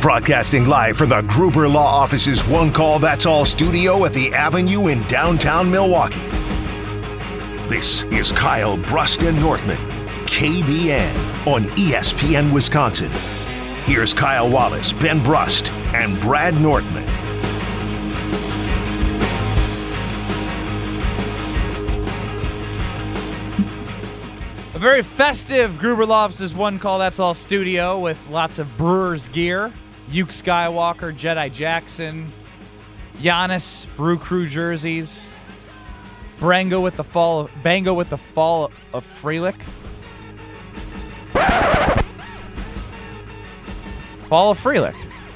Broadcasting live from the Gruber Law Office's One Call That's All studio at the Avenue in downtown Milwaukee. This is Kyle Brust and Nortman, KBN on ESPN Wisconsin. Here's Kyle Wallace, Ben Brust, and Brad Nortman. A very festive Gruber Law Office's One Call That's All studio with lots of Brewers gear. Luke Skywalker, Jedi Jackson, Giannis, Brew Crew jerseys, Bango with the fall of Freelick. Fall of Freelick.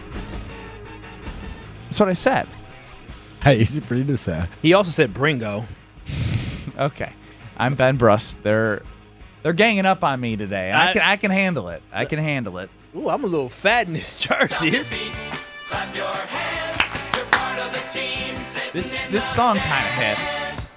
That's what I said. Hey, easy for you to say. He also said Bringo. Okay. I'm Ben Brust. They're ganging up on me today. I can handle it. I can handle it. Ooh, I'm a little fat in this jersey. This song kind of hits.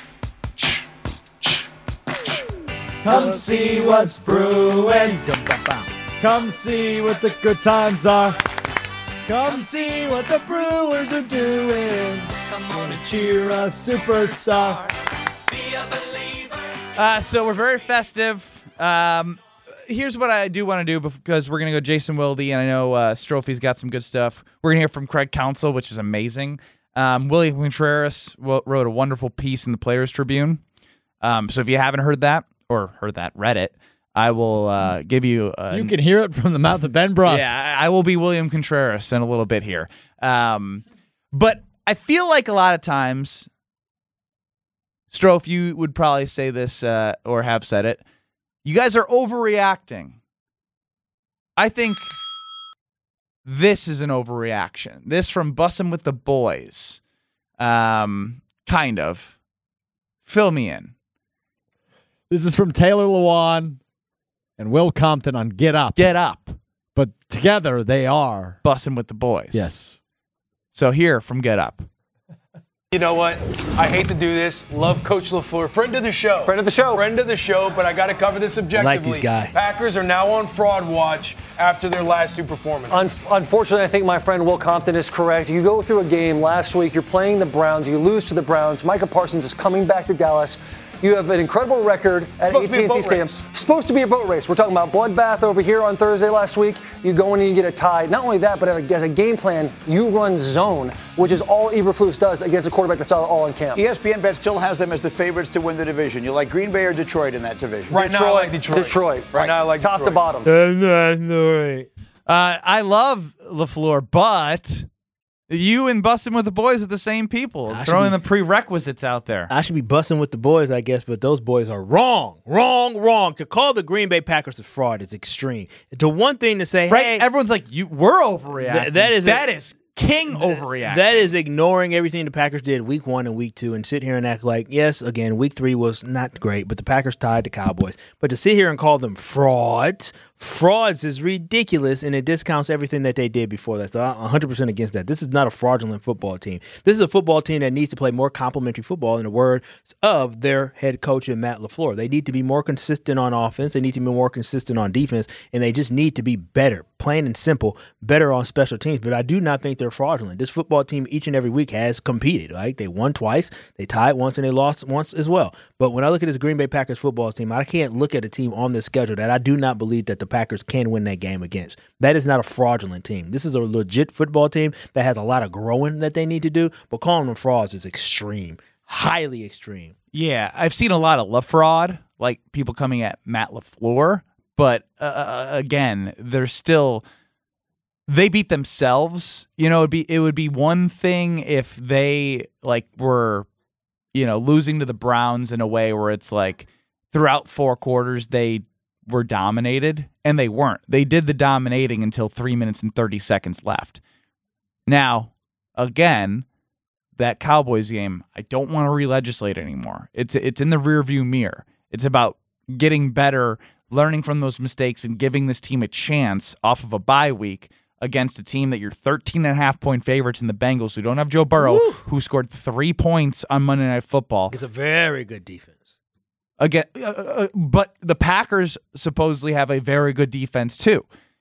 Come see what's brewing. Come see what the good times are. Come see what the Brewers are doing. Come on and cheer a superstar. Be a believer. So we're very festive. Here's what I do want to do because we're going to go Jason Wilde, and I know Strophy's got some good stuff. We're going to hear from Craig Counsell, which is amazing. William Contreras wrote a wonderful piece in the Players Tribune. So if you haven't heard that or read it, I will give you... you can hear it from the mouth of Ben Brust. Yeah, I will be William Contreras in a little bit here. But I feel like a lot of times, Stroph, you would probably say this or have said it, you guys are overreacting. I think this is an overreaction. This from Bussin' with the Boys. Kind of. Fill me in. This is from Taylor Lewan and Will Compton on Get Up. Get Up. But together they are Bussin' with the Boys. Yes. So here from Get Up. You know what? I hate to do this. Love Coach LaFleur. Friend of the show. Friend of the show. Friend of the show, but I got to cover this objectively. Like these guys. Packers are now on fraud watch after their last two performances. Unfortunately, I think my friend Will Compton is correct. You go through a game last week, you're playing the Browns, you lose to the Browns. Micah Parsons is coming back to Dallas. You have an incredible record at AT&T Stadium. Supposed to be a boat race. We're talking about bloodbath over here on Thursday last week. You go in and you get a tie. Not only that, but as a game plan, you run zone, which is all Eberflus does against a quarterback that's all in camp. ESPN Bet still has them as the favorites to win the division. You like Green Bay or Detroit in that division? Right now I like Detroit. Right now I like top to bottom. I love LaFleur, but you and Bussin' with the Boys are the same people. Throwing the prerequisites out there. I should be busting with the boys, I guess, but those boys are wrong. To call the Green Bay Packers a fraud is extreme. The one thing to say, right? Hey, everyone's like, we're overreacting. That is king overreacting. That is ignoring everything the Packers did week 1 and week 2 and sit here and act like, yes, again, week 3 was not great, but the Packers tied the Cowboys. But to sit here and call them frauds is ridiculous, and it discounts everything that they did before that. So I'm 100% against that. This is not a fraudulent football team. This is a football team that needs to play more complementary football, in the words of their head coach, Matt LaFleur. They need to be more consistent on offense. They need to be more consistent on defense, and they just need to be better, plain and simple, better on special teams. But I do not think they're fraudulent. This football team each and every week has competed. Right? They won twice, they tied once, and they lost once as well. But when I look at this Green Bay Packers football team, I can't look at a team on this schedule that I do not believe that the Packers can win that game against. That is not a fraudulent team. This is a legit football team that has a lot of growing that they need to do, but calling them frauds is extreme, highly extreme. Yeah, I've seen a lot of LaFraud, like people coming at Matt LaFleur, but again, they beat themselves. You know, it would be one thing if they were, losing to the Browns in a way where it's like throughout 4 quarters they were dominated, and they weren't. They did the dominating until 3 minutes and 30 seconds left. Now, again, that Cowboys game, I don't want to re-legislate anymore. It's in the rearview mirror. It's about getting better, learning from those mistakes, and giving this team a chance off of a bye week against a team that you're 13.5-point favorites in the Bengals, who don't have Joe Burrow, who scored 3 points on Monday Night Football. It's a very good defense. Again, but the Packers supposedly have a very good defense too.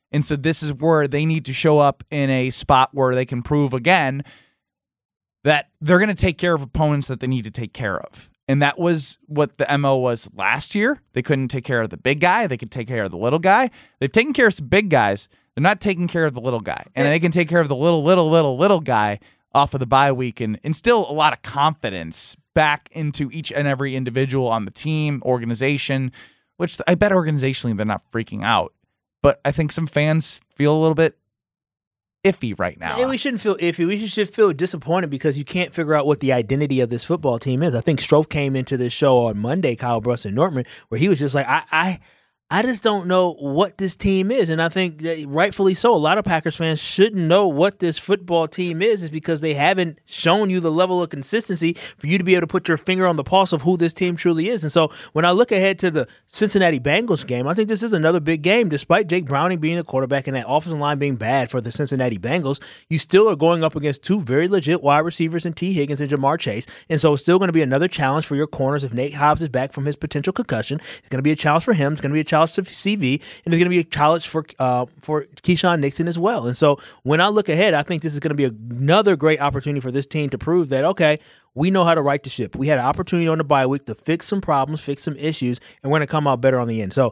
And so this is where they need to show up in a spot where they can prove again that they're going to take care of opponents that they need to take care of. And that was what the MO was last year. They couldn't take care of the big guy. They could take care of the little guy. They've taken care of some big guys. They're not taking care of the little guy. And they can take care of the little guy off of the bye week and instill a lot of confidence back into each and every individual on the team, organization, which I bet organizationally they're not freaking out. But I think some fans feel a little bit iffy right now. And we shouldn't feel iffy. We should feel disappointed because you can't figure out what the identity of this football team is. I think Strofe came into this show on Monday, Kyle Brust and Nortman, where he was just like, I just don't know what this team is. And I think that rightfully so, a lot of Packers fans shouldn't know what this football team is because they haven't shown you the level of consistency for you to be able to put your finger on the pulse of who this team truly is. And so when I look ahead to the Cincinnati Bengals game, I think this is another big game. Despite Jake Browning being the quarterback and that offensive line being bad for the Cincinnati Bengals, you still are going up against two very legit wide receivers in T. Higgins and Jamar Chase. And so it's still going to be another challenge for your corners if Nate Hobbs is back from his potential concussion. It's going to be a challenge for him. It's going to be a challenge to CV, and there's going to be a challenge for Keyshawn Nixon as well. And so when I look ahead, I think this is going to be another great opportunity for this team to prove that, okay, we know how to right the ship. We had an opportunity on the bye week to fix some problems, fix some issues, and we're going to come out better on the end. So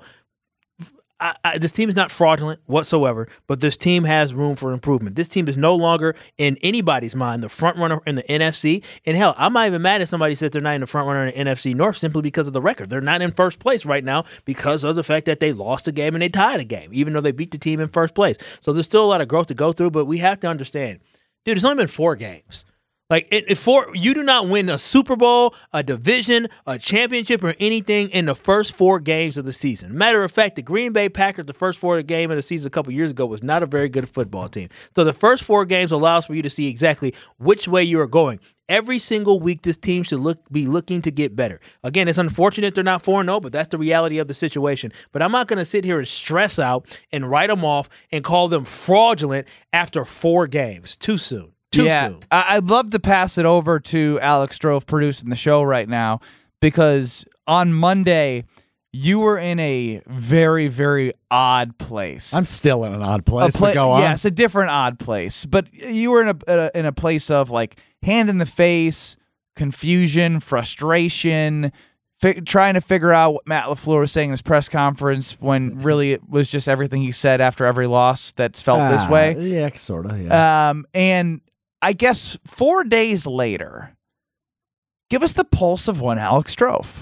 this team is not fraudulent whatsoever, but this team has room for improvement. This team is no longer, in anybody's mind, the front runner in the NFC. And hell, I'm not even mad if somebody says they're not in the front runner in the NFC North simply because of the record. They're not in first place right now because of the fact that they lost a game and they tied a game, even though they beat the team in first place. So there's still a lot of growth to go through, but we have to understand, dude, it's only been 4 games. Like, you do not win a Super Bowl, a division, a championship, or anything in the first 4 games of the season. Matter of fact, the Green Bay Packers, the first 4 games of the season a couple years ago, was not a very good football team. So the first 4 games allows for you to see exactly which way you are going. Every single week, this team should be looking to get better. Again, it's unfortunate they're not 4-0, but that's the reality of the situation. But I'm not going to sit here and stress out and write them off and call them fraudulent after 4 games. Too soon. Soon. I'd love to pass it over to Alex Strofe producing the show right now because on Monday, you were in a very, very odd place. I'm still in an odd place, but go on. Yeah, it's a different odd place. But you were in a place of like hand in the face, confusion, frustration, trying to figure out what Matt LaFleur was saying in his press conference when really it was just everything he said after every loss that's felt this way. Yeah, sort of, yeah. And I guess 4 days later, give us the pulse of one Alex Strofe.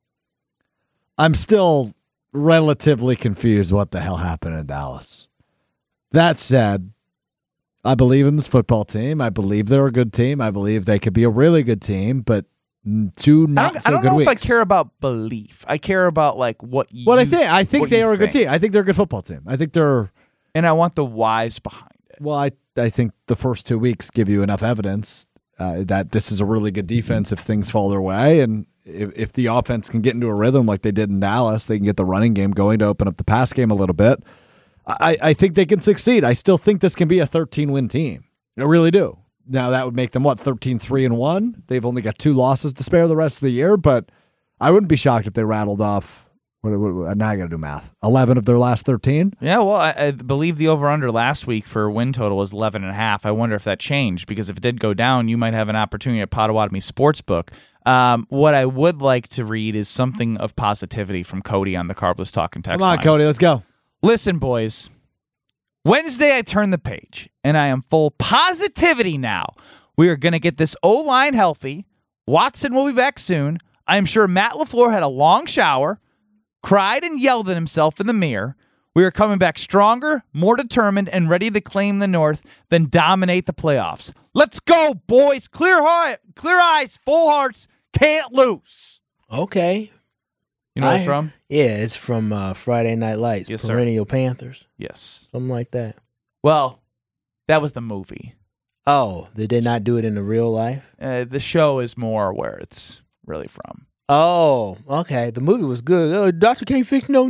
I'm still relatively confused what the hell happened in Dallas. That said, I believe in this football team. I believe they're a good team. I believe they could be a really good team, but 2 not so good weeks. I don't know if I care about belief. I care about like what you. What I think they are a good team. I think they're a good football team. I think they're, and I want the whys behind it. Well, I think the first 2 weeks give you enough evidence that this is a really good defense if things fall their way. And if the offense can get into a rhythm like they did in Dallas, they can get the running game going to open up the pass game a little bit. I think they can succeed. I still think this can be a 13-win team. I really do. Now, that would make them, 13-3-1? They've only got 2 losses to spare the rest of the year, but I wouldn't be shocked if they rattled off. Now I got to do math. 11 of their last 13? Yeah, well, I believe the over-under last week for win total was 11.5. I wonder if that changed, because if it did go down, you might have an opportunity at Potawatomi Sportsbook. What I would like to read is something of positivity from Cody on the Carbless Talking text line. Come on, Cody, let's go. Listen, boys. Wednesday, I turn the page, and I am full positivity now. We are going to get this O-line healthy. Watson will be back soon. I am sure Matt LaFleur had a long shower, cried and yelled at himself in the mirror. We are coming back stronger, more determined, and ready to claim the North than dominate the playoffs. Let's go, boys. Clear eyes, full hearts, can't lose. Okay. You know what it's from? Yeah, it's from Friday Night Lights, yes, Perennial Panthers. Yes. Something like that. Well, that was the movie. Oh, did they not do it in the real life? The show is more where it's really from. Oh, okay. The movie was good. Doctor can't fix no knee.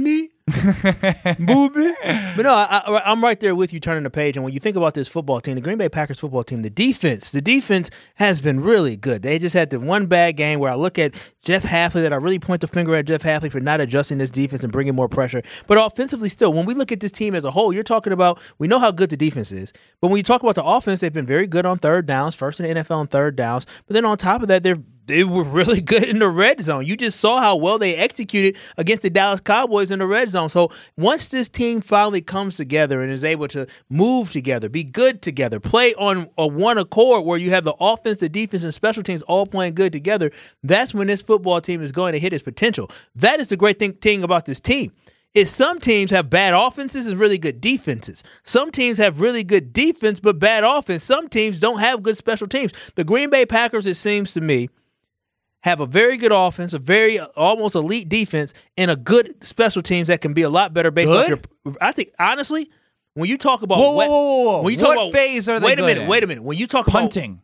Booby. But no, I'm right there with you turning the page. And when you think about this football team, the Green Bay Packers football team, the defense has been really good. They just had the one bad game where I look at Jeff Hafley, that I really point the finger at Jeff Hafley for not adjusting this defense and bringing more pressure. But offensively still, when we look at this team as a whole, you're talking about, we know how good the defense is. But when you talk about the offense, they've been very good on third downs, first in the NFL on third downs. But then on top of that, they were really good in the red zone. You just saw how well they executed against the Dallas Cowboys in the red zone. So once this team finally comes together and is able to move together, be good together, play on a one accord where you have the offense, the defense, and special teams all playing good together, that's when this football team is going to hit its potential. That is the great thing about this team. Is some teams have bad offenses and really good defenses. Some teams have really good defense but bad offense. Some teams don't have good special teams. The Green Bay Packers, it seems to me, have a very good offense, a very almost elite defense, and a good special teams that can be a lot better based off your. I think honestly, when you talk about whoa. When you talk what about, phase are they? Wait a minute. When you talk punting,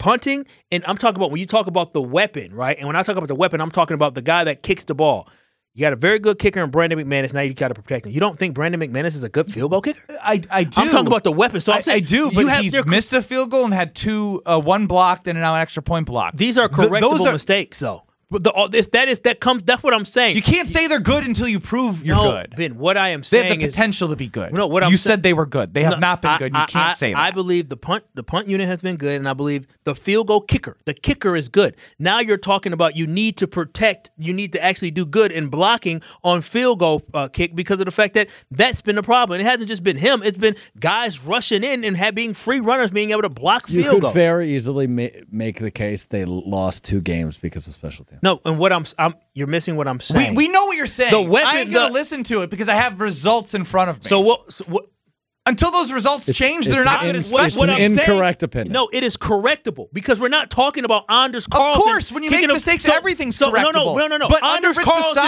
and I'm talking about when you talk about the weapon, right? And when I talk about the weapon, I'm talking about the guy that kicks the ball. You got a very good kicker in Brandon McManus. Now you got to protect him. You don't think Brandon McManus is a good field goal kicker? I do. I'm talking about the weapon. So I do, but he's missed a field goal and had one blocked and now an extra point block. These are correctable mistakes, though. But that's what I'm saying. You can't say they're good until you prove you're good. Ben, what I am saying they have the potential to be good. No, you said they were good. They have not been good. You can't say that. I believe the punt unit has been good, and I believe the field goal kicker, the kicker is good. Now you're talking about you need to protect, you need to actually do good in blocking on field goal kick because of the fact that that's been the problem. It hasn't just been him. It's been guys rushing in and being free runners being able to block field goals. You could very easily make the case they lost 2 games because of special teams. No, and what you're missing what I'm saying. We know what you're saying. The weapon, I ain't gonna listen to it because I have results in front of me. So what? Until those results change, they're not going to It's an incorrect opinion. No, it is correctable because we're not talking about Anders Carlson. Of course, when you make mistakes, everything's correctable. No. But Anders Carlson,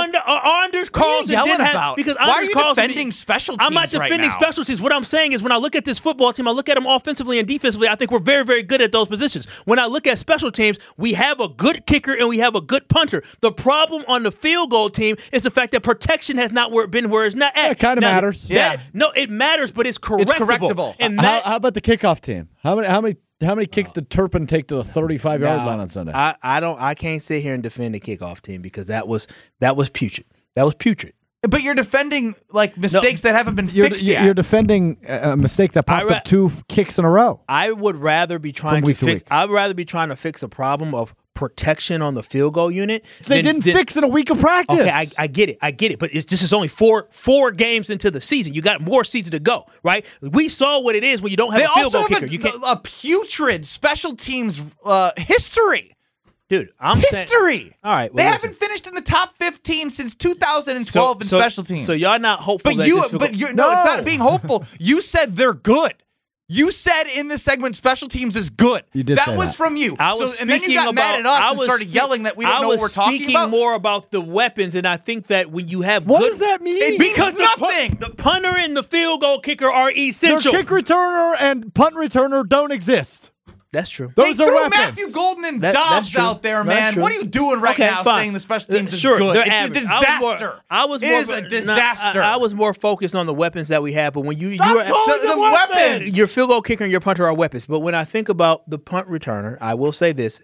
Anders Carlson didn't have because why are you Carlson defending special teams? I'm not defending special teams. What I'm saying is when I look at this football team, I look at them offensively and defensively. I think we're very, very good at those positions. When I look at special teams, we have a good kicker and we have a good punter. The problem on the field goal team is the fact that protection has not been where it's not at. It kind of matters. No, it matters, but it's correctable. And how about the kickoff team? How many kicks did Turpin take to the 35-yard line on Sunday? I can't sit here and defend the kickoff team because that was putrid. That was putrid. But you're defending mistakes that haven't been fixed yet. You're defending a mistake that popped up 2 kicks in a row. I would rather be trying to fix. I'd rather be trying to fix a problem of protection on the field goal unit. They didn't fix in a week of practice. Okay, I get it. But this is only four games into the season. You got more season to go, right? We saw what it is when you don't have a field goal kicker. You can't a putrid special teams history. Dude, I'm history. Saying, all right, they haven't finished in the top 15 since 2012 in special teams. So y'all not hopeful. No, it's not being hopeful. You said they're good. You said in this segment special teams is good. You did. That was from you. And then you got mad at us and started yelling that we don't know what we're talking about. I was speaking more about the weapons, and I think that when you have what does that mean? It means nothing. The punter and the field goal kicker are essential. Their kick returner and punt returner don't exist. That's true. They threw Matthew Golden and Dobbs out there, man. What are you doing now saying the special teams is good? It's a disaster. It is a disaster. I was more focused on the weapons that we have, but when you the weapons. Your field goal kicker and your punter are weapons. But when I think about the punt returner, I will say this.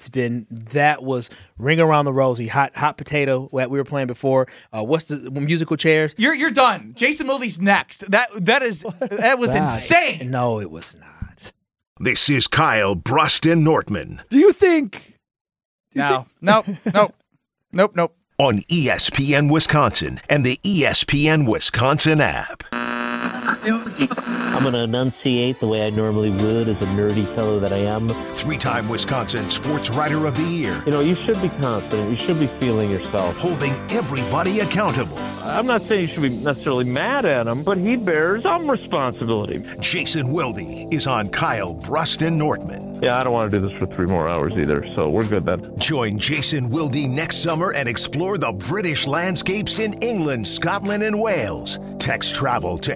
That was Ring Around the Rosie, hot potato that we were playing before. What's the musical chairs? You're done. Jason Wilde's next. That was insane. No, it was not. This is Kyle Bruston Nortman. Do you think? Nope. On ESPN Wisconsin and the ESPN Wisconsin app. I'm going to enunciate the way I normally would as a nerdy fellow that I am. 3-time Wisconsin Sports Writer of the Year. You should be confident. You should be feeling yourself. Holding everybody accountable. I'm not saying you should be necessarily mad at him, but he bears some responsibility. Jason Wilde is on Kyle Bruston Nortman. Yeah, I don't want to do this for 3 more hours either, so we're good then. Join Jason Wilde next summer and explore the British landscapes in England, Scotland, and Wales. text travel to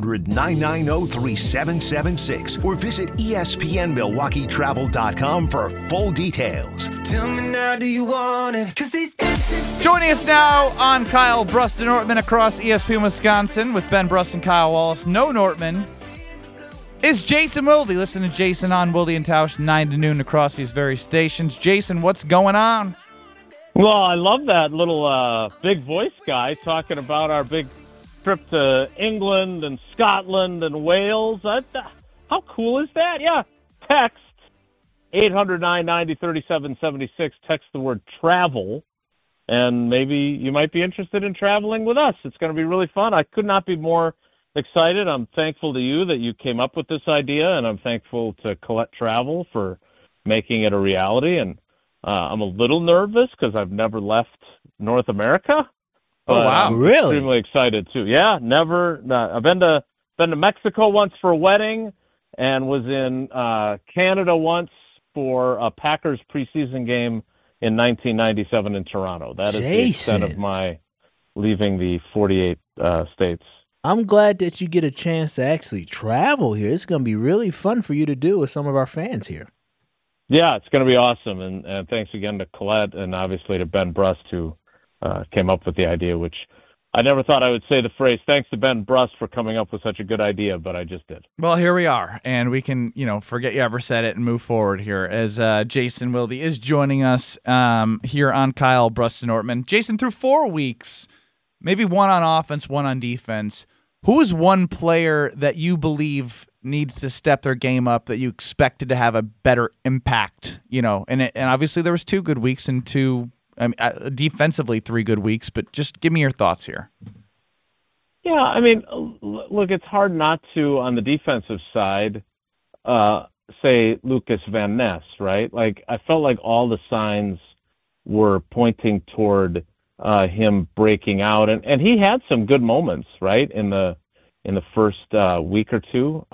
800-990-3776 or visit ESPNMilwaukeeTravel.com for full details. Tell me now, do you want it? 'Cause these Joining us now on Kyle Brust and Nortman across ESPN Wisconsin with Ben Brust and Kyle Wallace. No Nortman is Jason Wilde. Listen to Jason on Wilde and Tausch 9 to noon across these very stations. Jason, what's going on? Well, I love that little big voice guy talking about our big trip to England and Scotland and Wales. How cool is that? Yeah. Text 800-990-3776. Text the word travel, and maybe you might be interested in traveling with us. It's going to be really fun. I could not be more excited. I'm thankful to you that you came up with this idea, and I'm thankful to Colette Travel for making it a reality. And I'm a little nervous because I've never left North America. Oh, wow. I'm Really? extremely excited, too. Yeah, never. I've been to Mexico once for a wedding and was in Canada once for a Packers preseason game in 1997 in Toronto. That is the extent of my leaving the 48 states. I'm glad that you get a chance to actually travel here. It's going to be really fun for you to do with some of our fans here. Yeah, it's going to be awesome. And thanks again to Colette and obviously to Ben Brust, who came up with the idea, which I never thought I would say the phrase, thanks to Ben Brust for coming up with such a good idea, but I just did. Well, here we are, and we can, forget you ever said it and move forward here as Jason Wilde is joining us here on Kyle Brust and Nortman. Jason, through 4 weeks, maybe one on offense, one on defense, who's one player that you believe needs to step their game up that you expected to have a better impact? And obviously there was 2 good weeks and defensively 3 good weeks, but just give me your thoughts here. Yeah, I mean, look, it's hard not to, on the defensive side, say Lucas Van Ness, right? Like, I felt like all the signs were pointing toward him breaking out, and he had some good moments, right, in the first week or two.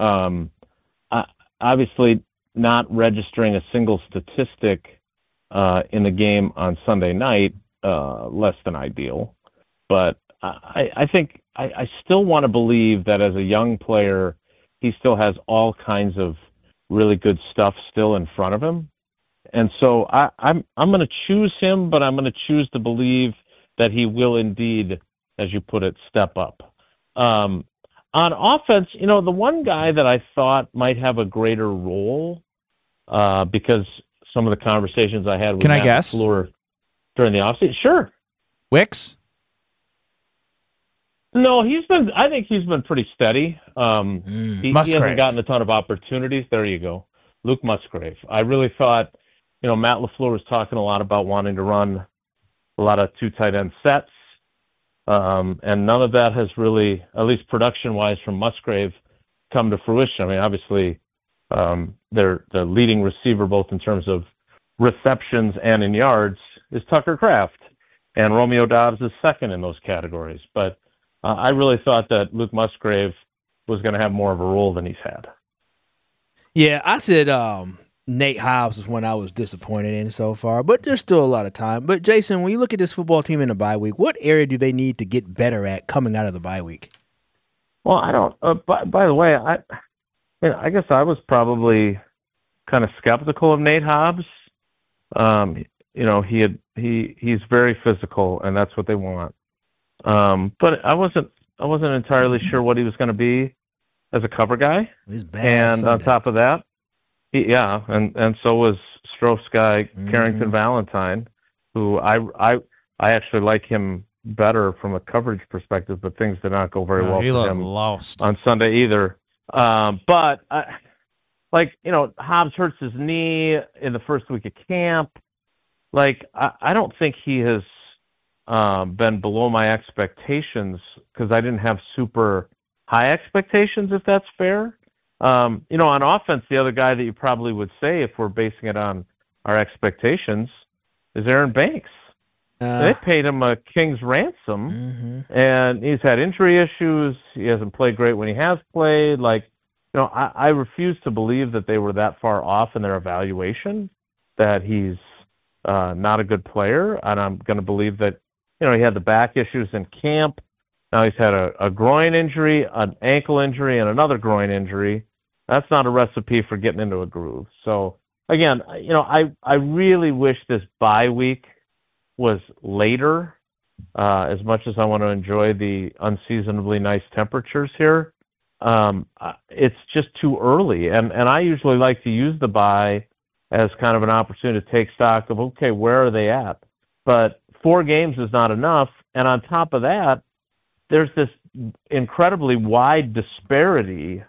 Obviously, not registering a single statistic in the game on Sunday night, less than ideal. But I think I still want to believe that as a young player, he still has all kinds of really good stuff still in front of him. And so I'm going to choose him, but I'm going to choose to believe that he will indeed, as you put it, step up. On offense, the one guy that I thought might have a greater role, because some of the conversations I had with Matt LaFleur during the offseason. Sure. Wicks? No, I think he's been pretty steady. He hasn't gotten a ton of opportunities. There you go. Luke Musgrave. I really thought, Matt LaFleur was talking a lot about wanting to run a lot of 2 tight end sets. And none of that has really, at least production-wise from Musgrave, come to fruition. I mean, obviously, their leading receiver, both in terms of receptions and in yards, is Tucker Kraft. And Romeo Doubs is second in those categories. But I really thought that Luke Musgrave was going to have more of a role than he's had. Yeah, I said Nate Hobbs is one I was disappointed in so far, but there's still a lot of time. But, Jason, when you look at this football team in the bye week, what area do they need to get better at coming out of the bye week? Well, I don't by the way, I guess I was probably kind of skeptical of Nate Hobbs. He's very physical, and that's what they want. But I wasn't entirely sure what he was going to be as a cover guy. He's bad. And on top of that, and so was Stroh's guy, Carrington Valentine, who I actually like him better from a coverage perspective, but things did not go very well for him lost on Sunday either. But Hobbs hurts his knee in the first week of camp. I don't think he has been below my expectations because I didn't have super high expectations, if that's fair. On offense, the other guy that you probably would say, if we're basing it on our expectations, is Aaron Banks. They paid him a king's ransom, and he's had injury issues. He hasn't played great when he has played. I refuse to believe that they were that far off in their evaluation, that he's not a good player, and I'm going to believe that, he had the back issues in camp. Now he's had a groin injury, an ankle injury, and another groin injury. That's not a recipe for getting into a groove. So again, I really wish this bye week was later. As much as I want to enjoy the unseasonably nice temperatures here, it's just too early. And I usually like to use the bye as kind of an opportunity to take stock of, okay, where are they at? But 4 games is not enough. And on top of that, there's this incredibly wide disparity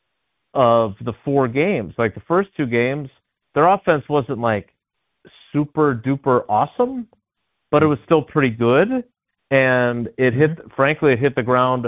of the 4 games. Like the first 2 games, their offense wasn't like super duper awesome, but it was still pretty good. And it hit the ground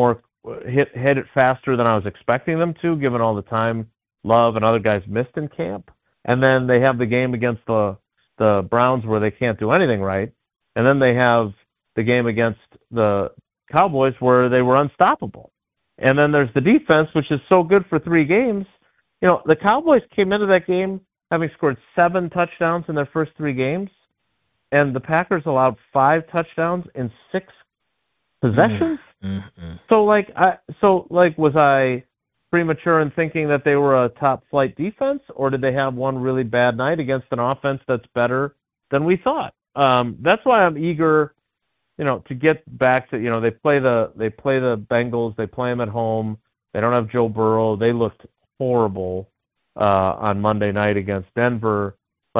hit it faster than I was expecting them to, given all the time Love and other guys missed in camp. And then they have the game against the Browns where they can't do anything right. And then they have the game against the Cowboys where they were unstoppable. And then there's the defense, which is so good for 3 games. The Cowboys came into that game having scored 7 touchdowns in their first 3 games, and the Packers allowed 5 touchdowns in 6 possessions. So was I premature in thinking that they were a top flight defense, or did they have one really bad night against an offense that's better than we thought? That's why I'm eager, to get back to, they play the Bengals, they play them at home. They don't have Joe Burrow. They looked horrible on Monday night against Denver.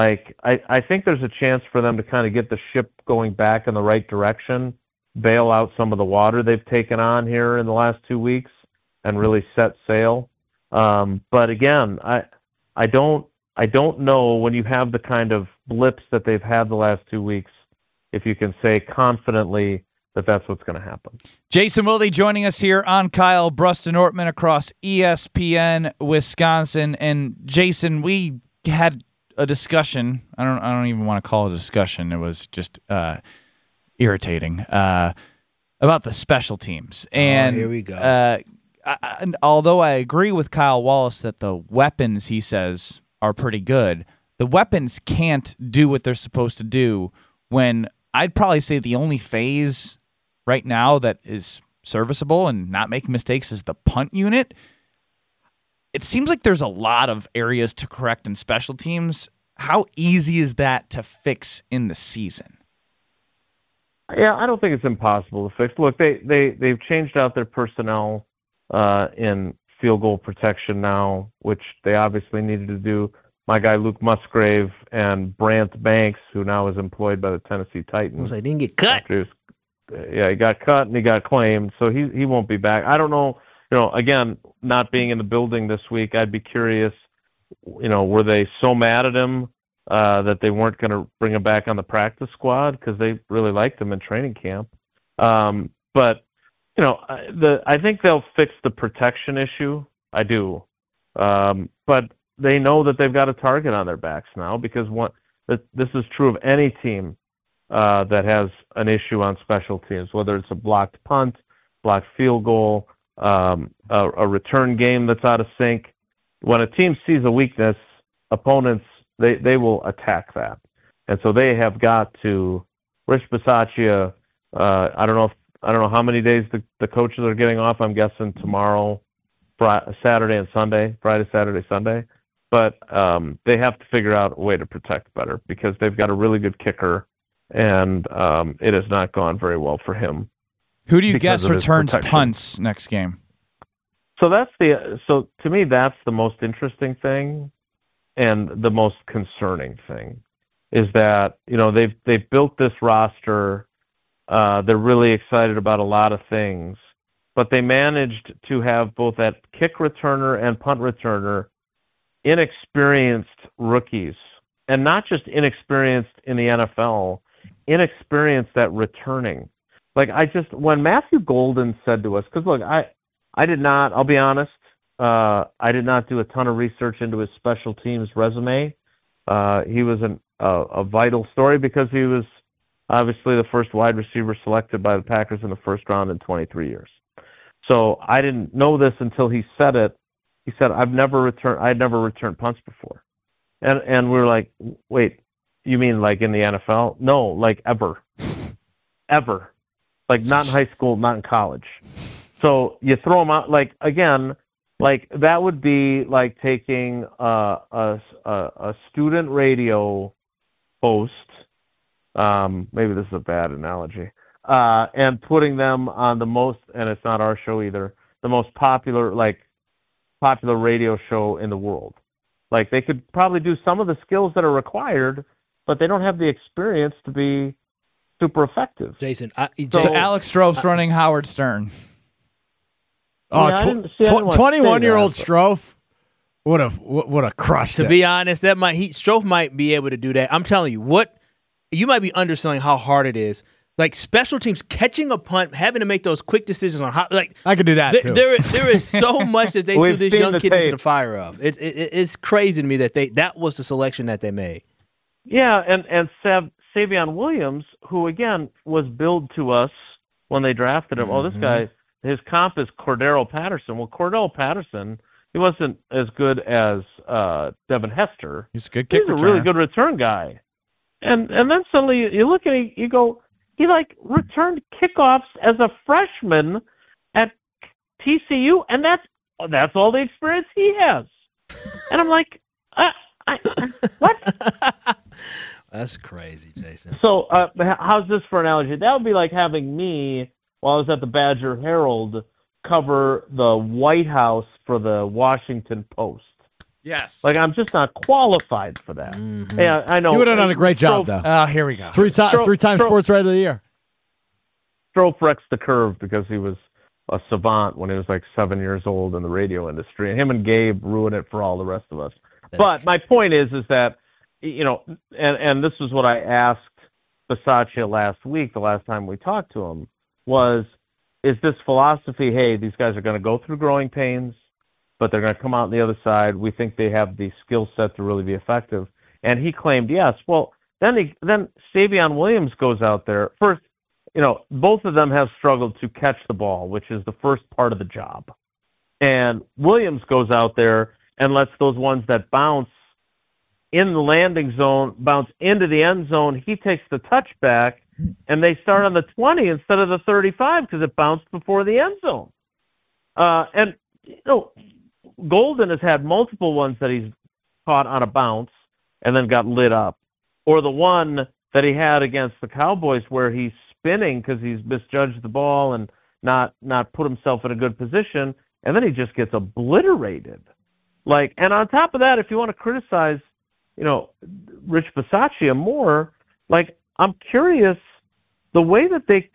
I think there's a chance for them to kind of get the ship going back in the right direction, bail out some of the water they've taken on here in the last 2 weeks, and really set sail. But again, I don't know when you have the kind of blips that they've had the last 2 weeks, if you can say confidently that that's what's going to happen. Jason Wilde joining us here on Kyle Brust and Ortman across ESPN Wisconsin. And Jason, we had a discussion. I don't even want to call it a discussion. It was just irritating about the special teams. And here we go. Although I agree with Kyle Wallace that the weapons, he says, are pretty good, the weapons can't do what they're supposed to do when I'd probably say the only phase right now that is serviceable and not making mistakes is the punt unit. It seems like there's a lot of areas to correct in special teams. How easy is that to fix in the season? Yeah, I don't think it's impossible to fix. Look, they've changed out their personnel in field goal protection now, which they obviously needed to do. My guy Luke Musgrave and Brant Banks, who now is employed by the Tennessee Titans. I didn't get cut. He got cut and he got claimed, so he won't be back. I don't know. Again, not being in the building this week, I'd be curious. Were they so mad at him that they weren't going to bring him back on the practice squad because they really liked him in training camp? But I think they'll fix the protection issue. I do, but they know that they've got a target on their backs now because this is true of any team that has an issue on special teams, whether it's a blocked punt, blocked field goal, a return game that's out of sync. When a team sees a weakness, opponents they will attack that, and so they have got to. Rich Bisaccia, I don't know how many days the coaches are getting off. I'm guessing tomorrow, Saturday and Sunday, Friday, Saturday, Sunday. But they have to figure out a way to protect better because they've got a really good kicker, and it has not gone very well for him. Who do you guess returns punts next game? So to me, that's the most interesting thing, and the most concerning thing is that they've built this roster. They're really excited about a lot of things, but they managed to have both that kick returner and punt returner inexperienced rookies, and not just inexperienced in the NFL, inexperienced at returning. When Matthew Golden said to us, because look, I did not, I'll be honest, I did not do a ton of research into his special teams resume. He was a vital story because he was obviously the first wide receiver selected by the Packers in the first round in 23 years. So I didn't know this until he said it. He said, I'd never returned punts before. And we were like, wait, you mean like in the NFL? No, like ever. Ever. like not in high school, not in college. So you throw them out, like, again, like that would be like taking a student radio host, maybe this is a bad analogy, and putting them on the most, and it's not our show either, the most popular radio show in the world. Like, they could probably do some of the skills that are required, but they don't have the experience to be super effective. Jason, so Alex Strouf's running Howard Stern. Oh, 21-year-old Strouf would have crushed it. To be honest, Strouf might be able to do that. I'm telling you, you might be underselling how hard it is. Like, special teams catching a punt, having to make those quick decisions on how. Like, I could do that too. There is so much that they threw this young kid into the fire of. It's crazy to me that was the selection that they made. Yeah, and Savion Williams, who again was billed to us when they drafted him. Oh, this guy, his comp is Cordero Patterson. Well, Cordero Patterson, he wasn't as good as Devin Hester. He's a good kick returner. He's a really good return guy. And then suddenly you look at it, you go, he returned kickoffs as a freshman at TCU, and that's all the experience he has. And I'm like, what? That's crazy, Jason. So how's this for an analogy? That would be like having me, while I was at the Badger Herald, cover the White House for the Washington Post. Yes. Like, I'm just not qualified for that. Mm-hmm. Yeah, I know. You would have done a great job, though. Oh, here we go. Three-time Sports Writer of the Year. Strouf wrecks the curve because he was a savant when he was like 7 years old in the radio industry. And him and Gabe ruined it for all the rest of us. But my point is that, you know, and this was what I asked Bisaccia last week, the last time we talked to him, is this philosophy, hey, these guys are going to go through growing pains, but they're going to come out on the other side. We think they have the skill set to really be effective. And he claimed yes. Well, then Savion Williams goes out there. First, you know, both of them have struggled to catch the ball, which is the first part of the job. And Williams goes out there and lets those ones that bounce in the landing zone bounce into the end zone. He takes the touchback, and they start on the 20 instead of the 35 because it bounced before the end zone. And, you know, Golden has had multiple ones that he's caught on a bounce and then got lit up. Or the one that he had against the Cowboys where he's spinning because he's misjudged the ball and not put himself in a good position, and then he just gets obliterated. Like, and on top of that, if you want to criticize, you know, Rich Bisaccia more, like, I'm curious, the way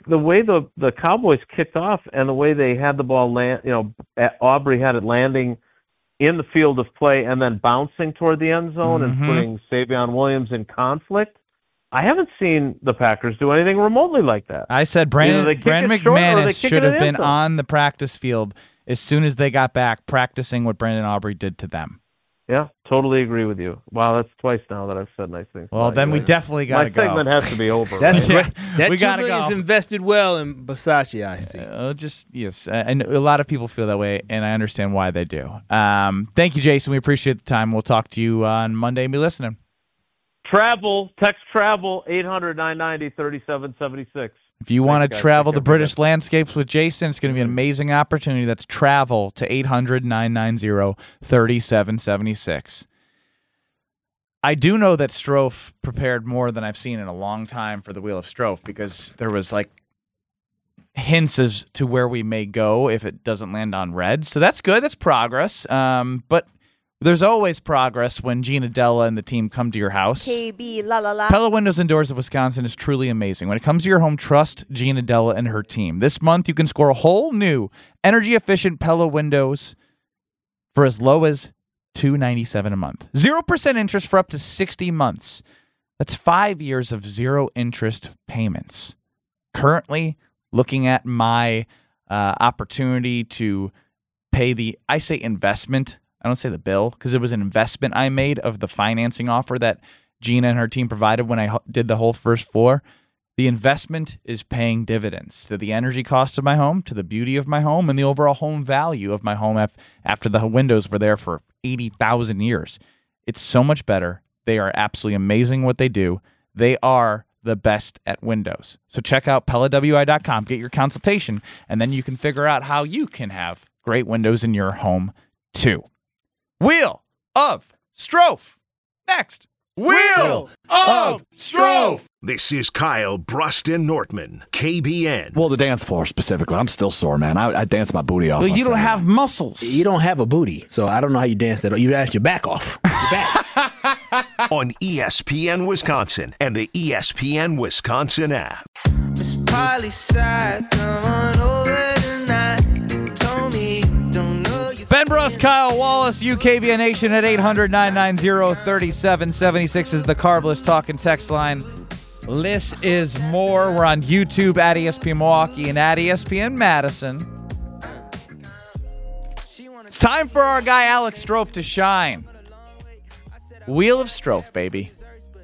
the Cowboys kicked off and the way they had the ball land, you know, Aubrey had it landing in the field of play and then bouncing toward the end zone and putting Savion Williams in conflict. I haven't seen the Packers do anything remotely like that. I said Brandon McManus should have been on the practice field as soon as they got back practicing what Brandon Aubrey did to them. Yeah, totally agree with you. Wow, that's twice now that I've said nice things. Well, then we definitely got to go. My segment has to be over. That's right? That we $2 million's invested well in Bisaccia, I see. Yes, and a lot of people feel that way, and I understand why they do. Thank you, Jason. We appreciate the time. We'll talk to you on Monday and be listening. Text travel, 800-990-3776. If you want to travel the British landscapes with Jason, it's going to be an amazing opportunity. That's travel to 800-990-3776. I do know that Strouf prepared more than I've seen in a long time for the Wheel of Strouf because there was like hints as to where we may go if it doesn't land on red. So that's good. That's progress. But there's always progress when Gina Della and the team come to your house. KB, la la la. Pella Windows and Doors of Wisconsin is truly amazing. When it comes to your home, trust Gina Della and her team. This month, you can score a whole new energy-efficient Pella Windows for as low as $297 a month. 0% interest for up to 60 months. That's 5 years of zero interest payments. Currently, looking at my opportunity to pay I say investment. I don't say the bill because it was an investment I made of the financing offer that Gina and her team provided when I did the whole first floor. The investment is paying dividends to the energy cost of my home, to the beauty of my home, and the overall home value of my home after the windows were there for 80,000 years. It's so much better. They are absolutely amazing what they do. They are the best at windows. So check out PellaWI.com, get your consultation, and then you can figure out how you can have great windows in your home too. Wheel of Strofe. Next. Wheel of Strofe. This is Kyle Bruston Nortman, KBN. Well, the dance floor specifically. I'm still sore, man. I dance my booty off. Well, you don't have muscles. You don't have a booty, so I don't know how you dance that. You ask your back off. Your back. On ESPN Wisconsin and the ESPN Wisconsin app. Miss Polly side, come on over tonight. Told me you don't know you. Ben Bruss, Kyle Wallace, UKBN Nation at 800-990-3776 is the Carbless talking text line. This is more. We're on YouTube at ESPN Milwaukee and at ESPN Madison. It's time for our guy Alex Strofe to shine. Wheel of Strofe, baby.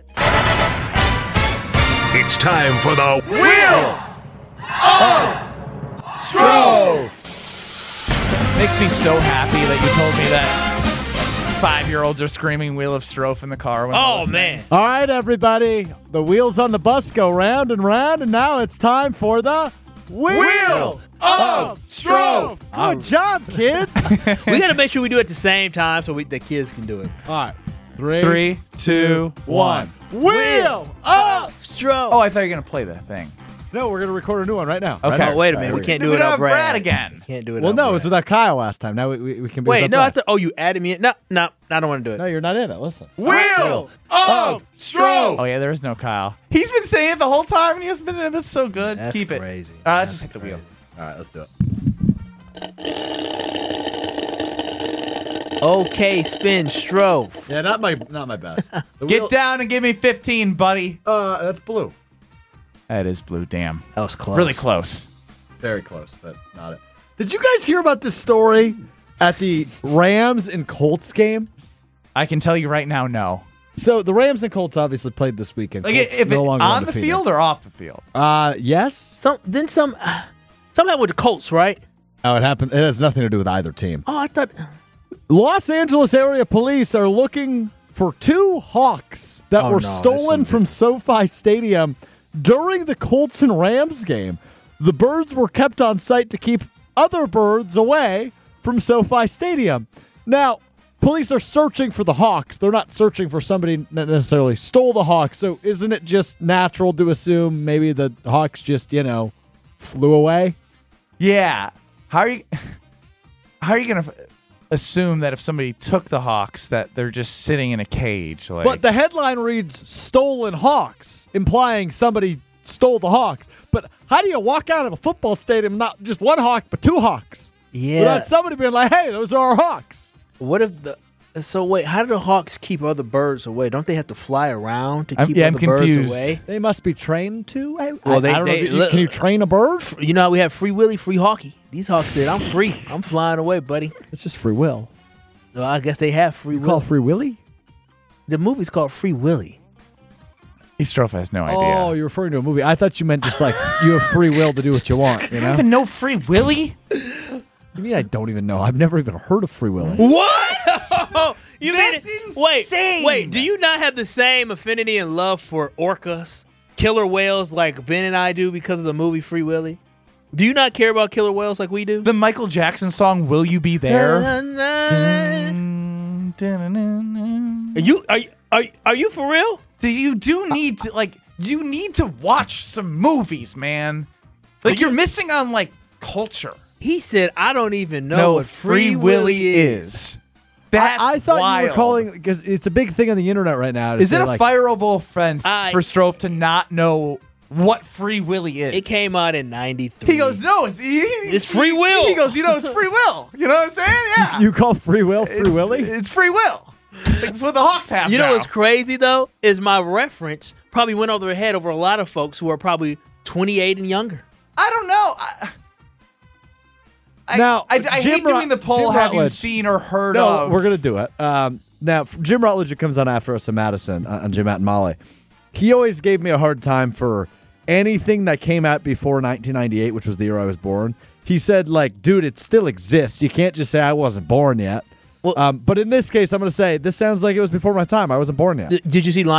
It's time for the Wheel of Strofe. Makes me so happy that you told me that 5-year-olds are screaming Wheel of Strofe in the car. When Man. All right, everybody. The wheels on the bus go round and round, and now it's time for the Wheel of Strofe. Good job, kids. We got to make sure we do it at the same time so the kids can do it. All right. 3, 2, 1. Wheel of Strofe. Oh, I thought you were going to play that thing. No, we're going to record a new one right now. Okay. Right Oh, wait a minute. We can't do We it don't up have Brad Brad again. Can't do it Well, up no, Brad. it was without Kyle last time. Now we can be Wait, without no, Brad. you added me in. No, I don't want to do it. No, you're not in it. Listen. Wheel of Strofe. Oh, yeah, there is no Kyle. He's been saying it the whole time, and he hasn't been in it. That's so good. That's Keep it. crazy. Let's just hit the wheel. All right, let's do it. Okay, spin Strofe. Yeah, not my best. The Get down and give me 15, buddy. That's blue. That is blue, damn. That was close. Really close. Very close, but not it. Did you guys hear about this story at the Rams and Colts game? I can tell you right now, no. So the Rams and Colts obviously played this weekend. Like, Colts if no it, longer on the undefeated. field or off the field? Yes. Something with the Colts, right? Oh, it happened. It has nothing to do with either team. Oh, I thought. Los Angeles area police are looking for 2 hawks that were stolen from SoFi Stadium during the Colts and Rams game. The birds were kept on site to keep other birds away from SoFi Stadium. Now, police are searching for the hawks. They're not searching for somebody that necessarily stole the hawks. So isn't it just natural to assume maybe the hawks just, flew away? Yeah. How are you going to assume that if somebody took the hawks that they're just sitting in a cage? Like, But the headline reads "Stolen Hawks," implying somebody stole the hawks. But how do you walk out of a football stadium not just 1 hawk but 2 hawks? Yeah. Without somebody being like, "Hey, those are our hawks." What if So wait, how do the hawks keep other birds away? Don't they have to fly around to keep I'm other birds confused. away? They must be trained to. I Well, don't know. Can you train a bird? You know how we have Free Willy, Free Hawky. These hawks said, "I'm free. I'm flying away, buddy." It's just free will. So I guess they have free You will. call Free Willy? The movie's called Free Willy. Strofe has no idea. Oh, you're referring to a movie. I thought you meant just like you have free will to do what you want. You I know? don't even know Free Willy. You mean I don't even know? I've never even heard of Free Willy. What? You That's mean insane. Wait. Do you not have the same affinity and love for orcas, killer whales, like Ben and I do because of the movie Free Willy? Do you not care about killer whales like we do? The Michael Jackson song "Will You Be There"? Are you for real? You need to you need to watch some movies, man. Like you're missing on culture. He said, "I don't even know what Free Willy is." That's I thought wild. you were calling because it's a big thing on the internet right now. Is it a fireable offense I- for Strofe to not know what Free Willy is? It came out in '93. He goes, no, it's free will. He goes, it's free will. You know what I'm saying? Yeah. You call Free Will Free Willy? It's free will. It's what the Hawks have. You know now. what's crazy though is my reference probably went over their head over a lot of folks who are probably 28 and younger. I don't know. I hate doing the poll. Have you seen or heard of? No, we're gonna do it. Now, Jim Rutledge, who comes on after us in Madison on Jim, Matt, and Molly, he always gave me a hard time for anything that came out before 1998, which was the year I was born. He said, dude, it still exists. You can't just say I wasn't born yet. Well, but in this case, I'm going to say this sounds like it was before my time. I wasn't born yet. Did you see Lion King?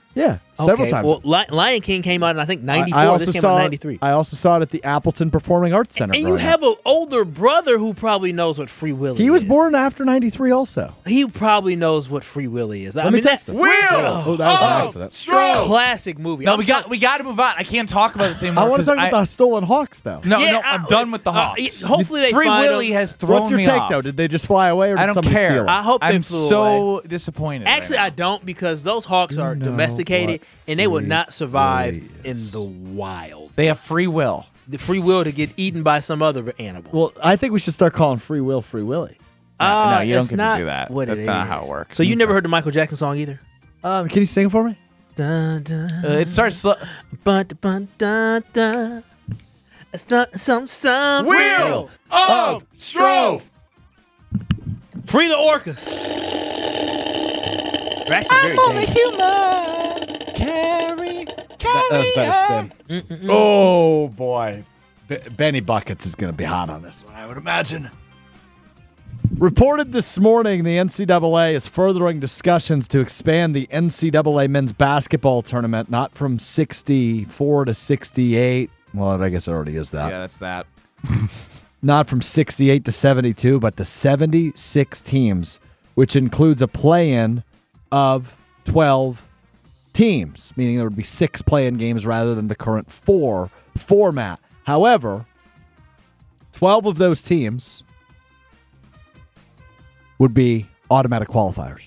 Yeah, several times. Well, Lion King came out in, I think, 94. I also This came saw out in it- 93. I also saw it at the Appleton Performing Arts Center. And you growing have up. an older brother who probably knows what Free Willy is. He was born after 93 also. He probably knows what Free Willy is. Let me text him. Will Oh, that was an accident. Stroke. Classic movie. No, we got to move on. I can't talk about this anymore. I want to 'cause talk about the Stolen Hawks, though. No, I'm done with the Hawks. hopefully they Free find Willy them. has thrown What's your me take, off. though? Did they just fly away, or did I don't somebody care. steal it? I hope they I'm flew so away. disappointed. Actually, right I don't, because those hawks are domesticated and they will not survive in the wild. They have free will. The free will to get eaten by some other animal. Well, I think we should start calling Free Will Free Willy. No, you don't it's get not to do that. what That's it not is. how it works. So you never heard the Michael Jackson song either? Can you sing it for me? Dun, dun, It starts slow. dun, dun, dun, dun. It's not some Wheel of Strove. Free the orcas. They're actually very tame. human. Carry That was better spin. Oh, boy. Benny Buckets is going to be hot on this one, I would imagine. Reported this morning, the NCAA is furthering discussions to expand the NCAA men's basketball tournament, not from 64 to 68. Well, I guess it already is that. Yeah, that's that. Not from 68 to 72, but to 76 teams, which includes a play-in of 12 teams, meaning there would be 6 play-in games rather than the current 4 format. However, 12 of those teams would be automatic qualifiers.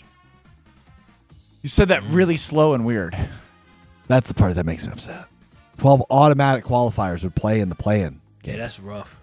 You said that really slow and weird. That's the part that makes me upset. 12 automatic qualifiers would play in the play-in. Yeah, that's rough.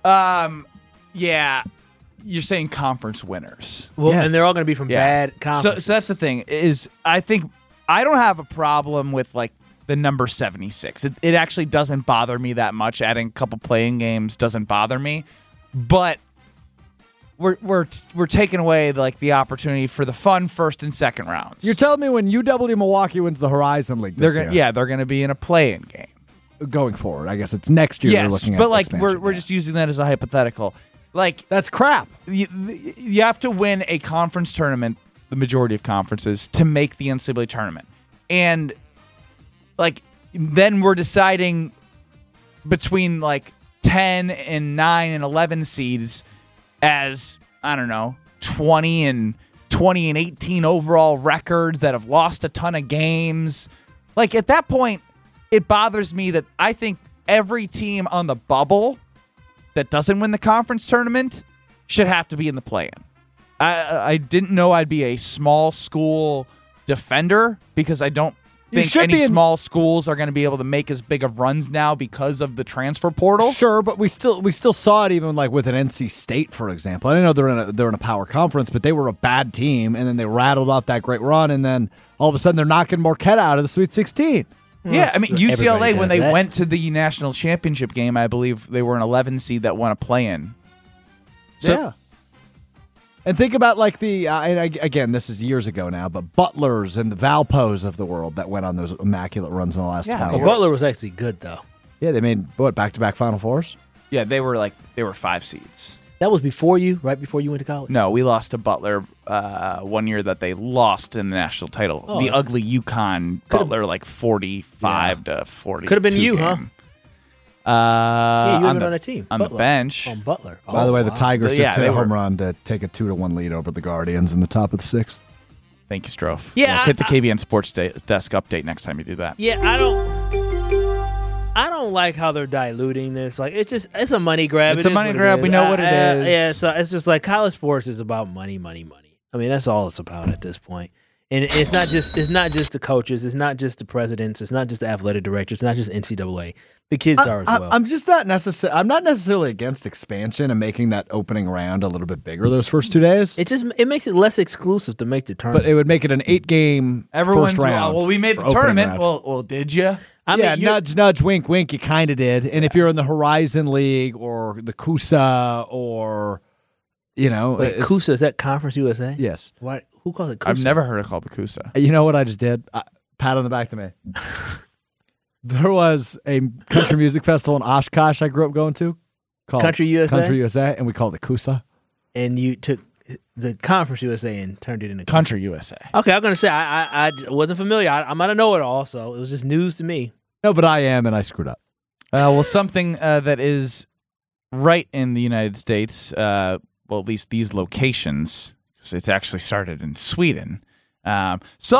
Yeah, you're saying conference winners. Well, Yes. and they're all going to be from Yeah. bad conferences. So that's the thing is I think I don't have a problem with like the number 76. It actually doesn't bother me that much. Adding a couple playing games doesn't bother me, but we're taking away like the opportunity for the fun first and second rounds. You're telling me when UW Milwaukee wins the Horizon League this year, they're gonna be in a play-in game going forward. I guess it's next year. We're yes, looking at but like expansion. we're just using that as a hypothetical. Like That's crap. you have to win a conference tournament, the majority of conferences, to make the NCAA tournament. And like then we're deciding between like 10 and 9 and 11 seeds as, I don't know, 20 and 18 overall records that have lost a ton of games. Like at that point, it bothers me that I think every team on the bubble that doesn't win the conference tournament should have to be in the play-in. I didn't know I'd be a small school defender because I don't think any small schools are going to be able to make as big of runs now because of the transfer portal. Sure, but we still saw it even like with an NC State, for example. I didn't know they're in a power conference, but they were a bad team, and then they rattled off that great run, and then all of a sudden they're knocking Marquette out of the Sweet 16. Yeah, I mean, UCLA, everybody when does they that. went to the national championship game, I believe they were an 11 seed that won a play-in. So, Yeah. And think about like again, this is years ago now, but Butlers and the Valpos of the world that went on those immaculate runs in the last 20 Well, years. Butler was actually good, though. Yeah, they made, back-to-back Final Fours? Yeah, they were 5 seeds. That was before you, right before you went to college? No, we lost to Butler 1 year that they lost in the national title. Oh. The ugly UConn Butler, 45 to 40. Could have been you, huh? Yeah, you on were the, on a team. on Butler. the bench. On Butler. By the way, the Tigers just hit they a home were- run to take a 2-1 lead over the Guardians in the top of the 6th. Thank you, Strofe. Yeah, hit the KBN Sports Desk update next time you do that. Yeah, I don't like how they're diluting this. Like it's a money grab. It's It a is money what it grab. is. We know what it is. Yeah, so it's just like college sports is about money. I mean, that's all it's about at this point. And it's not just the coaches. It's not just the presidents. It's not just the athletic directors. It's not just NCAA. The kids are as well. I'm just not I'm not necessarily against expansion and making that opening round a little bit bigger those first 2 days. It makes it less exclusive to make the tournament. But it would make it an 8-game Everyone's first round. well, we made the or opening tournament. round. Well, did you? Yeah, nudge, nudge, wink, wink. You kind of did. And if you're in the Horizon League or the CUSA or, Wait, it's- CUSA, is that Conference USA? Yes. Why? Who calls it CUSA? I've never heard it called the CUSA. You know what I just did? Pat on the back to me. There was a country music festival in Oshkosh I grew up going to called Country USA? Country USA, and we called it CUSA. And you took the Conference USA and turned it into Country USA. Okay, I'm gonna say I wasn't familiar. I'm not a know-it-all, so it was just news to me. No, but I am, and I screwed up. Well, something that is right in the United States, well, at least these locations, because it's actually started in Sweden. So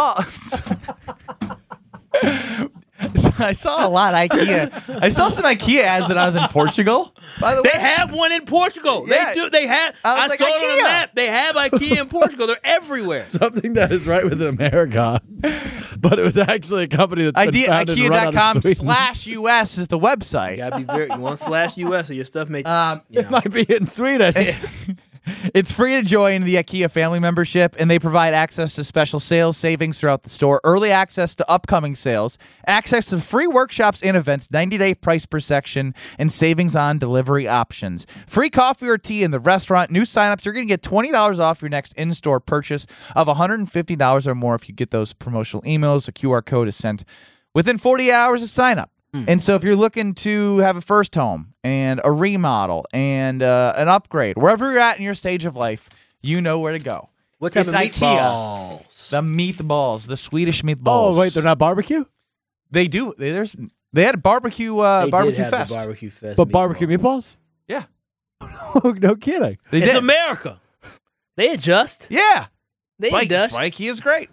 I saw a lot of IKEA. I saw some IKEA ads when I was in Portugal. By the way, They have one in Portugal. Yeah. They do. They have. I like, saw it on IKEA. the map. They have IKEA in Portugal. They're everywhere. Something that is right with America, but it was actually a company that's been founded and run out of Sweden. IKEA.com/US is the website. You gotta be very. You want /US or your stuff may. It might be in Swedish. It's free to join the IKEA family membership, and they provide access to special sales savings throughout the store, early access to upcoming sales, access to free workshops and events, 90-day price per section, and savings on delivery options. Free coffee or tea in the restaurant. New signups, you're going to get $20 off your next in-store purchase of $150 or more if you get those promotional emails. A QR code is sent within 48 hours of sign-up. And so if you're looking to have a first home and a remodel and an upgrade, wherever you're at in your stage of life, you know where to go. What type It's of IKEA. meatballs? The meatballs, the Swedish meatballs. Oh, wait, they're not barbecue? They do. They had a barbecue They barbecue did have fest. The barbecue fest. But barbecue meatballs? Yeah. No kidding. They It's did. America. They adjust. Yeah. They adjust. IKEA is great.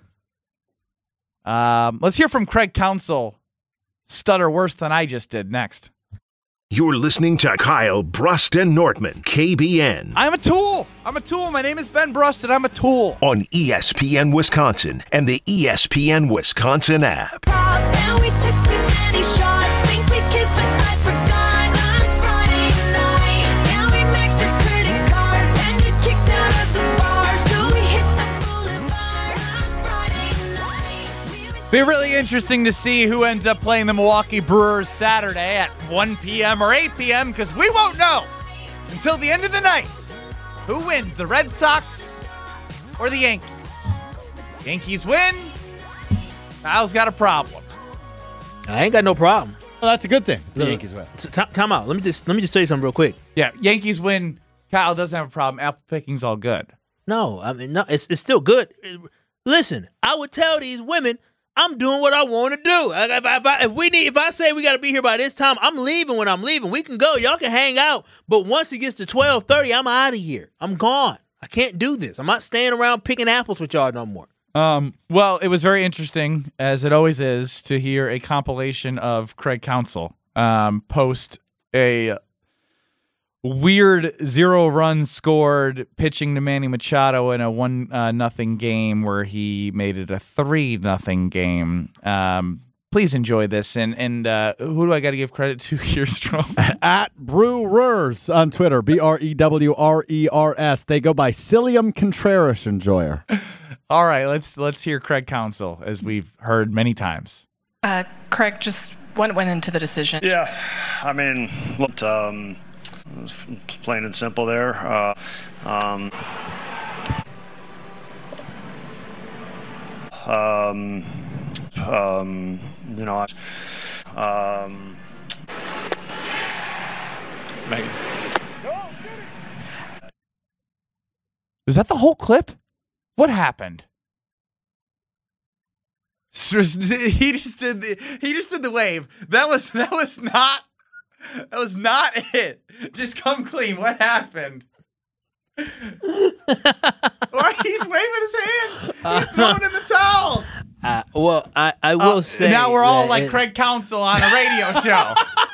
Let's hear from Craig Counsell. Stutter worse than I just did next. You're listening to Kyle Brust and Nortman, KBN, I'm a tool. My name is Ben Brust, and I'm a tool. on ESPN Wisconsin and the ESPN Wisconsin app. Now we took too many shots. Think we kissed, but I forgot. Last Friday night. Now we maxed our credit cards and get kicked out of the bar. So we hit the boulevard. Last Friday night. Be really interesting to see who ends up playing the Milwaukee Brewers Saturday at 1 p.m. or 8 p.m. because we won't know until the end of the night who wins, the Red Sox or the Yankees. Yankees win. Kyle's got a problem. I ain't got no problem. Well, that's a good thing. The Look, Yankees win. Time out. Let me just tell you something real quick. Yeah, Yankees win. Kyle doesn't have a problem. Apple picking's all good. No, I mean, no, it's still good. Listen, I would tell these women I'm doing what I want to do. If I say we got to be here by this time, I'm leaving when I'm leaving. We can go. Y'all can hang out. But once it gets to 12:30, I'm out of here. I'm gone. I can't do this. I'm not staying around picking apples with y'all no more. Well, it was very interesting, as it always is, to hear a compilation of Craig Counsell post a weird 0 runs scored pitching to Manny Machado in a 1-0 game where he made it a 3-0 game. Please enjoy this. And who do I got to give credit to here, Strom? At Brewers on Twitter, BREWRERS. They go by Cilium Contreras Enjoyer. All right, let's hear Craig Counsell, as we've heard many times. Craig, just what went into the decision? Yeah, I mean, looked plain and simple there. You know, Megan. Was that the whole clip? What happened? He just did the wave. That was not it. Just come clean. What happened? Or he's waving his hands. He's throwing in the towel. Well, I will say now we're all that like Craig Counsell on a radio show.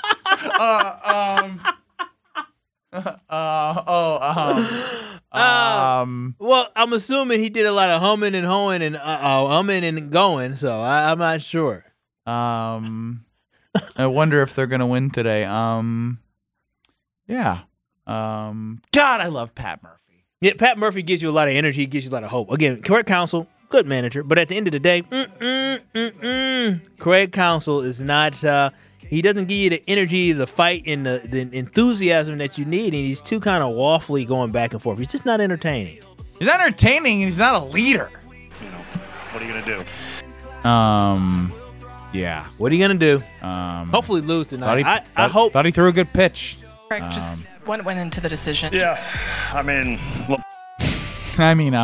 Well, I'm assuming he did a lot of humming and hoeing and humming and going, so I'm not sure. I wonder if they're gonna win today. Yeah. God, I love Pat Murphy. Yeah, Pat Murphy gives you a lot of energy, gives you a lot of hope. Again, Craig Counsell, good manager, but at the end of the day, Craig Counsell is not. He doesn't give you the energy, the fight, and the enthusiasm that you need, and he's too kind of waffly going back and forth. He's just not entertaining. He's entertaining, and he's not a leader. You know, what are you gonna do? Yeah. What are you gonna do? Hopefully lose tonight. I hope. Thought he threw a good pitch. Craig, just what went into the decision? Yeah, I mean, look. I mean,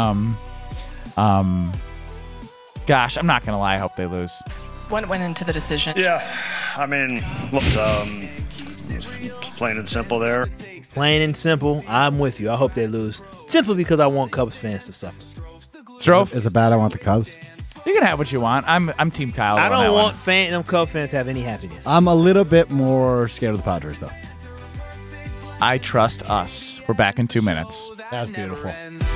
gosh, I'm not gonna lie. I hope they lose. What went into the decision? Yeah, I mean, look, plain and simple there. Plain and simple. I'm with you. I hope they lose. Simply because I want Cubs fans to suffer. Strofe, Is it bad I want the Cubs? you can have what you want. I'm Team Kyle. I on that don't one. want them Cubs fans to have any happiness. I'm a little bit more scared of the Padres, though. I trust us. We're back in 2 minutes. That's beautiful.